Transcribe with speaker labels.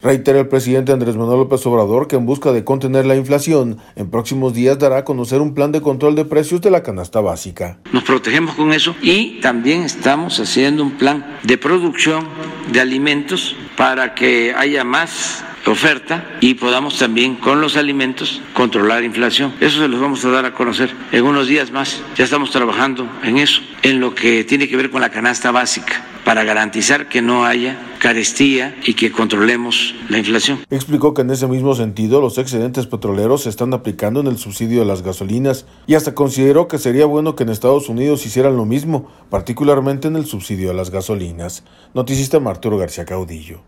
Speaker 1: Reitera el presidente Andrés Manuel López Obrador que en busca de contener la inflación, en próximos días dará a conocer un plan de control de precios de la canasta básica.
Speaker 2: Nos protegemos con eso y también estamos haciendo un plan de producción de alimentos para que haya más oferta y podamos también con los alimentos controlar inflación. Eso se los vamos a dar a conocer en unos días más. Ya estamos trabajando en eso, en lo que tiene que ver con la canasta básica, para garantizar que no haya carestía y que controlemos la inflación.
Speaker 1: Explicó que en ese mismo sentido los excedentes petroleros se están aplicando en el subsidio de las gasolinas y hasta consideró que sería bueno que en Estados Unidos hicieran lo mismo, particularmente en el subsidio a las gasolinas. Noticista Arturo García Caudillo.